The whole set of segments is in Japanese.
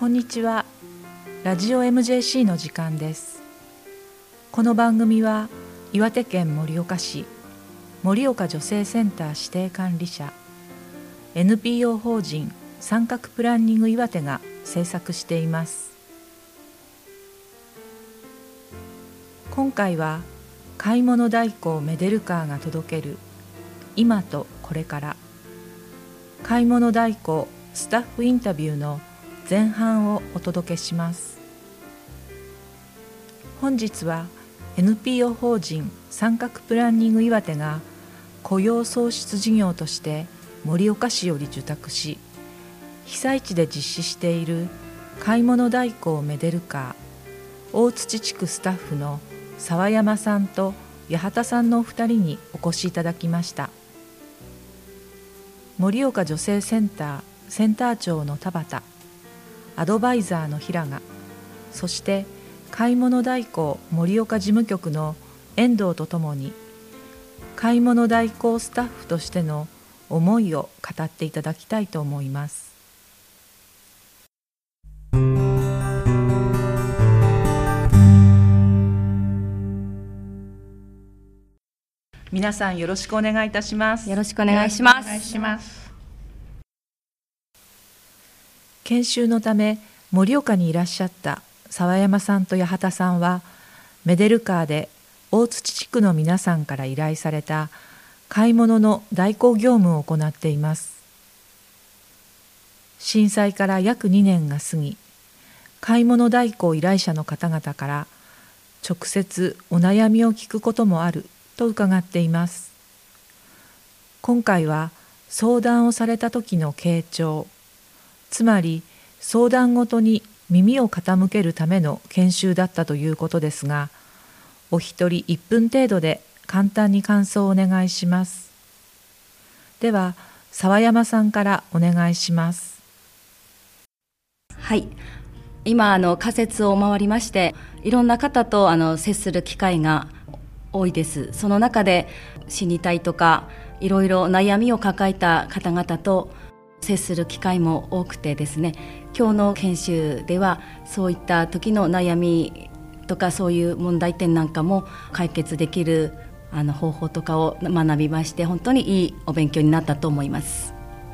こんにちは。ラジオ MJC の時間です。この番組は岩手県盛岡市盛岡女性センター指定管理者 NPO 法人三角プランニング岩手が制作しています。今回は買い物代行メデルカーが届ける今とこれから買い物代行スタッフインタビューの前半をお届けします。本日は NPO 法人三角プランニング岩手が雇用創出事業として盛岡市より受託し、被災地で実施している買い物代行メデルカー大槌地区スタッフの沢山さんと八幡さんのお二人にお越しいただきました。盛岡女性センター長の田畑、アドバイザーの平賀、そして買い物代行盛岡事務局の遠藤とともに買い物代行スタッフとしての思いを語っていただきたいと思います。皆さんよろしくお願いいたします。 よろしくお願いします。 研修のため盛岡にいらっしゃった沢山さんと八幡さんは、メデルカーで大槌地区の皆さんから依頼された買い物の代行業務を行っています。震災から約2年が過ぎ、買い物代行依頼者の方々から直接お悩みを聞くこともあると伺っています。今回は相談をされた時の傾聴、つまり相談ごとに耳を傾けるための研修だったということですが、お一人1分程度で簡単に感想をお願いします。では沢山さんからお願いします。 はい、今仮設を回りまして、いろんな方と接する機会が多いです。その中で死にたいとかいろいろ悩みを抱えた方々と接する機会も多くてですね、今日の研修ではそういった時の悩みとかそういう問題点なんかも解決できる方法とかを学びまして、本当にいいお勉強になったと思います。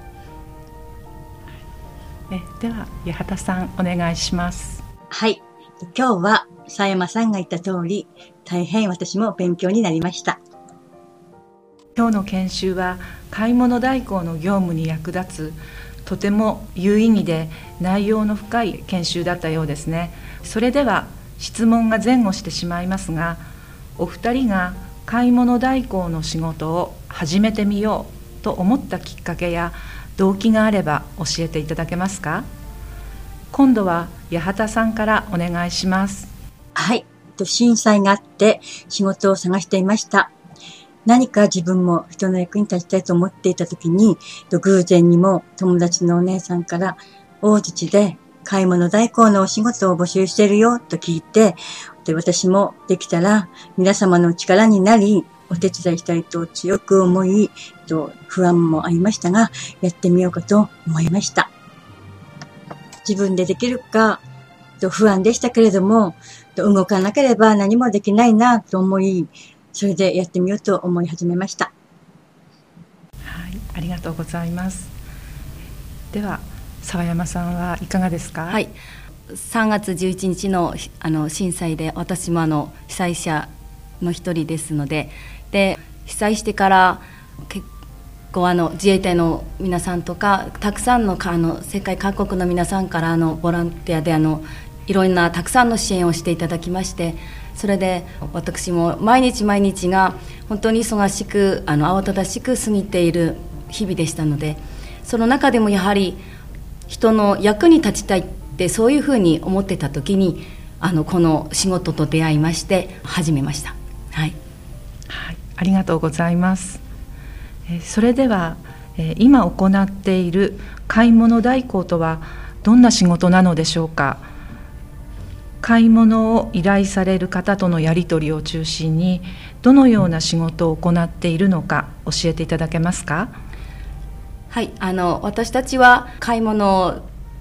では八幡さんお願いします。 はい、今日は沢山さんが言った通り、大変私も勉強になりました。 今日の研修は買い物代行の業務に役立つとても有意義で内容の深い研修だったようですね。それでは質問が前後してしまいますが、お二人が買い物代行の仕事を始めてみようと思ったきっかけや動機があれば教えていただけますか。今度は八幡さんからお願いします。 はい、震災があって仕事を探していました。何か自分も人の役に立ちたいと思っていたときに、偶然にも友達のお姉さんから大槌で買い物代行のお仕事を募集しているよと聞いて、私もできたら皆様の力になりお手伝いしたいと強く思い、不安もありましたがやってみようかと思いました。自分でできるか不安でしたけれども、動かなければ何もできないなと思い、それでやってみようと思い始めました。 はい、ありがとうございます。では沢山さんはいかがですか。 はい、3月11日の震災で私も被災者の一人ですので、被災してから結構自衛隊の皆さんとかたくさんの世界各国の皆さんからボランティアでいろんなたくさんの支援をしていただきまして、それで私も毎日毎日が本当に忙しく慌ただしく過ぎている日々でしたので、その中でもやはり人の役に立ちたいってそういうふうに思ってた時にこの仕事と出会いまして始めました。はい、 はい、ありがとうございます。それでは今行っている買い物代行とはどんな仕事なのでしょうか。買い物を依頼される方とのやり取りを中心にどのような仕事を行っているのか教えていただけますか。 はい、私たちは買い物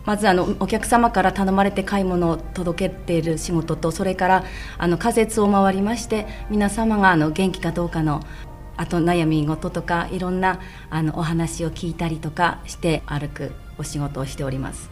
まずお客様から頼まれて買い物を届けている仕事と、それから仮設を回りまして皆様が元気かどうかのあと悩み事とかいろんなお話を聞いたりとかして歩くお仕事をしております。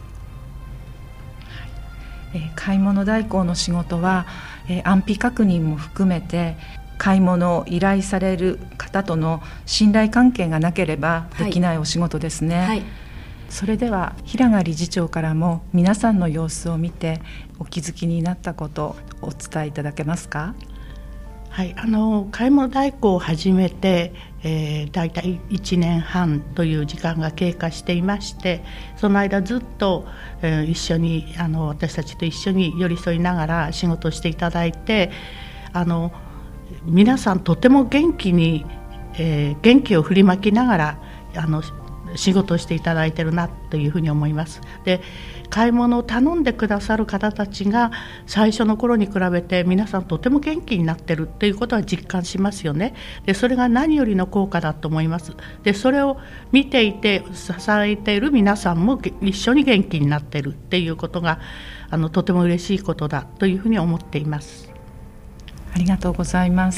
買い物代行の仕事は、安否確認も含めて買い物を依頼される方との信頼関係がなければできないお仕事ですね。はい、それでは平賀理事長からも皆さんの様子を見てお気づきになったことをお伝えいただけますか？ はい、買い物代行を始めて、だいたい1年半という時間が経過していまして、その間ずっと、一緒に私たちと一緒に寄り添いながら仕事をしていただいて、皆さんとても元気に、元気を振りまきながら仕事をしていただいているなというふうに思います。で、買い物を頼んでくださる方たちが最初の頃に比べて皆さんとても元気になっているということは実感しますよね。で、それが何よりの効果だと思います。で、それを見ていて支えている皆さんも一緒に元気になっているっていうことがとても嬉しいことだというふうに思っています。 ありがとうございます。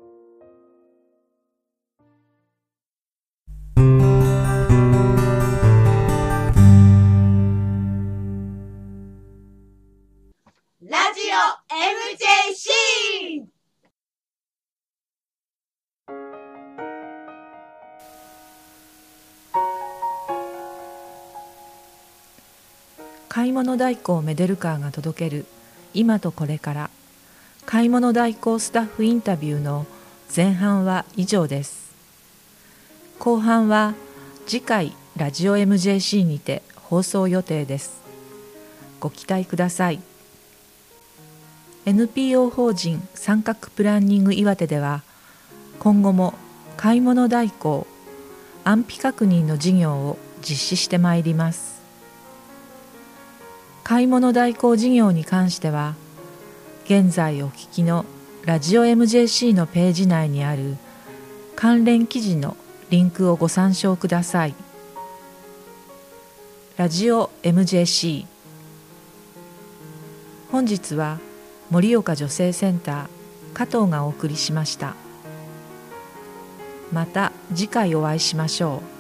ラジオ MJC。 買い物代行メデルカーが届ける今とこれから買い物代行スタッフインタビューの前半は以上です。後半は次回ラジオ MJC にて放送予定です。ご期待ください。NPO 法人三角プランニング岩手では今後も買い物代行、安否確認の事業を実施してまいります。買い物代行事業に関しては現在お聞きのラジオ MJC のページ内にある関連記事のリンクをご参照ください。ラジオ MJC。 本日は盛岡女性センター加藤がお送りしました。また次回お会いしましょう。